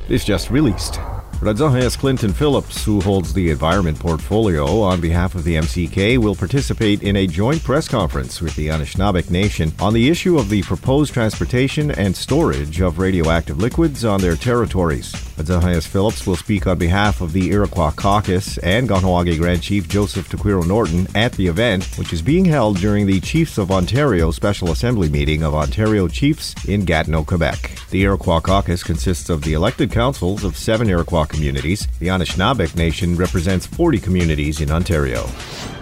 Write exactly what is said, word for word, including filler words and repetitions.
is just released. Radzahayas Clinton Phillips, who holds the environment portfolio on behalf of the M C K, will participate in a joint press conference with the Anishinaabe Nation on the issue of the proposed transportation and storage of radioactive liquids on their territories. Radzahayas Phillips will speak on behalf of the Iroquois Caucus and Kahnawake Grand Chief Joseph Tequiro Norton at the event, which is being held during the Chiefs of Ontario Special Assembly meeting of Ontario Chiefs in Gatineau, Quebec. The Iroquois Caucus consists of the elected councils of seven Iroquois communities. The Anishinaabe Nation represents forty communities in Ontario.